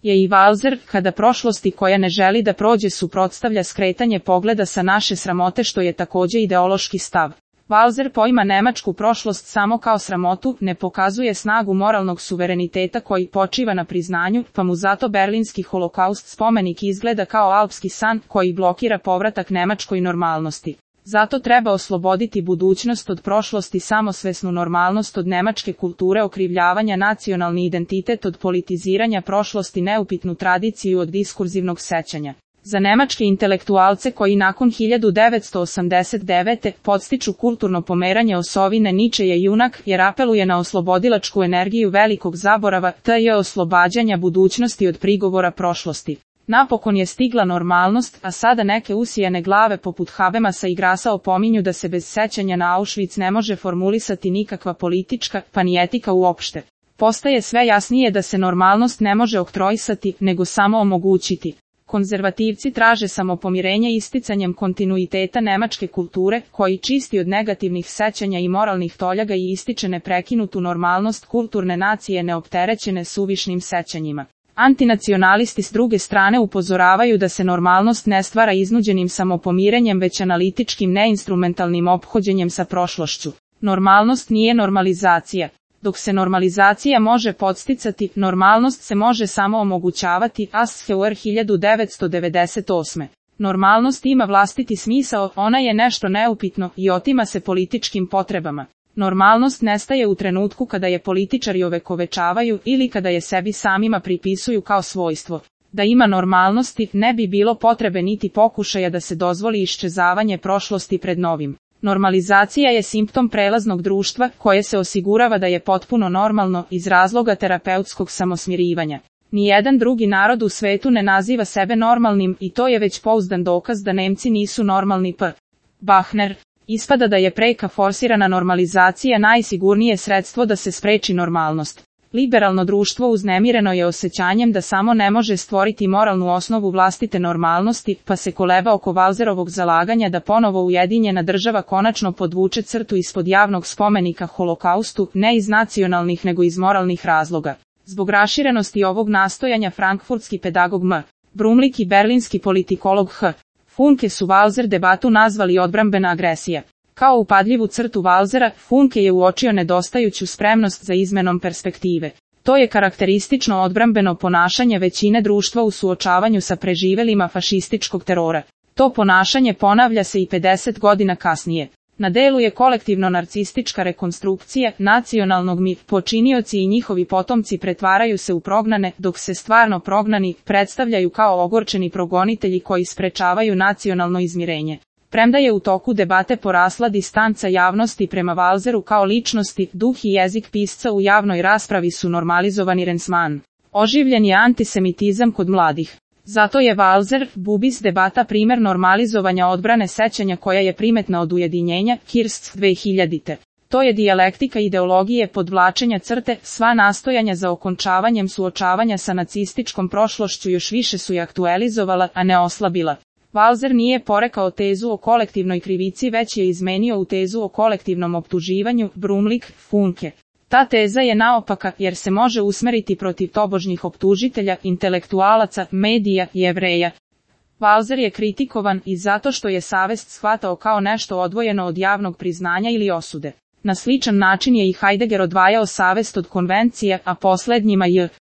je i Walser, kada prošlosti koja ne želi da prođe suprotstavlja skretanje pogleda sa naše sramote, što je takođe ideološki stav. Walser poima nemačku prošlost samo kao sramotu, ne pokazuje snagu moralnog suvereniteta koji počiva na priznanju, pa mu zato berlinski holokaust spomenik izgleda kao alpski san koji blokira povratak nemačkoj normalnosti. Zato treba osloboditi budućnost od prošlosti, samosvesnu normalnost od nemačke kulture okrivljavanja, nacionalni identitet od politiziranja prošlosti, neupitnu tradiciju od diskurzivnog sećanja. Za nemačke intelektualce koji nakon 1989. podstiču kulturno pomeranje osovine, Nietzsche je junak jer apeluje na oslobodilačku energiju velikog zaborava, t.j. oslobađanja budućnosti od prigovora prošlosti. Napokon je stigla normalnost, a sada neke usijane glave poput Habermasa i Grassa opominju da se bez sećanja na Auschwitz ne može formulisati nikakva politička, pa ni etika uopšte. Postaje sve jasnije da se normalnost ne može oktroisati, nego samo omogućiti. Konzervativci traže samopomirenje isticanjem kontinuiteta nemačke kulture, koji čisti od negativnih sećanja i moralnih toljaga i ističe neprekinutu normalnost kulturne nacije neopterećene suvišnim sećanjima. Antinacionalisti s druge strane upozoravaju da se normalnost ne stvara iznuđenim samopomirenjem, već analitičkim neinstrumentalnim ophođenjem sa prošlošću. Normalnost nije normalizacija. Dok se normalizacija može podsticati, normalnost se može samo omogućavati. Asheuer 1998. Normalnost ima vlastiti smisao, ona je nešto neupitno i otima se političkim potrebama. Normalnost nestaje u trenutku kada je političari ovekovečavaju ili kada je sebi samima pripisuju kao svojstvo. Da ima normalnosti, ne bi bilo potrebe niti pokušaja da se dozvoli iščezavanje prošlosti pred novim. Normalizacija je simptom prelaznog društva, koje se osigurava da je potpuno normalno iz razloga terapeutskog samosmirivanja. Nijedan drugi narod u svetu ne naziva sebe normalnim i to je već pouzdan dokaz da Nemci nisu normalni. Bachner. Ispada da je preka forsirana normalizacija najsigurnije sredstvo da se spreči normalnost. Liberalno društvo uznemireno je osjećanjem da samo ne može stvoriti moralnu osnovu vlastite normalnosti, pa se koleba oko Walserovog zalaganja da ponovo ujedinjena država konačno podvuče crtu ispod javnog spomenika holokaustu, ne iz nacionalnih nego iz moralnih razloga. Zbog raširenosti ovog nastojanja frankfurtski pedagog M. Brumlik i berlinski politikolog H. Funke su Walser debatu nazvali odbrambena agresija. Kao upadljivu crtu Walsera, Funke je uočio nedostajuću spremnost za izmenom perspektive. To je karakteristično odbrambeno ponašanje većine društva u suočavanju sa preživelima fašističkog terora. To ponašanje ponavlja se i 50 godina kasnije. Na delu je kolektivno narcistička rekonstrukcija nacionalnog počinioci i njihovi potomci pretvaraju se u prognane, dok se stvarno prognani predstavljaju kao ogorčeni progonitelji koji sprečavaju nacionalno izmirenje. Premda je u toku debate porasla distanca javnosti prema Walseru kao ličnosti, duh i jezik pisca u javnoj raspravi su normalizovani Rensman. Oživljen je antisemitizam kod mladih. Zato je Walser, Bubis debata primer normalizovanja odbrane sećanja koja je primetna od ujedinjenja, Kirst 2000. To je dijalektika ideologije podvlačenja crte, sva nastojanja za okončavanjem suočavanja sa nacističkom prošlošću još više su je aktualizovala, a ne oslabila. Walser nije porekao tezu o kolektivnoj krivici, već je izmenio u tezu o kolektivnom optuživanju, Brumlik, Funke. Ta teza je naopaka jer se može usmeriti protiv tobožnjih optužitelja, intelektualaca, medija i Jevreja. Walser je kritikovan i zato što je savest shvatao kao nešto odvojeno od javnog priznanja ili osude. Na sličan način je i Heidegger odvajao savest od konvencija, a poslednjima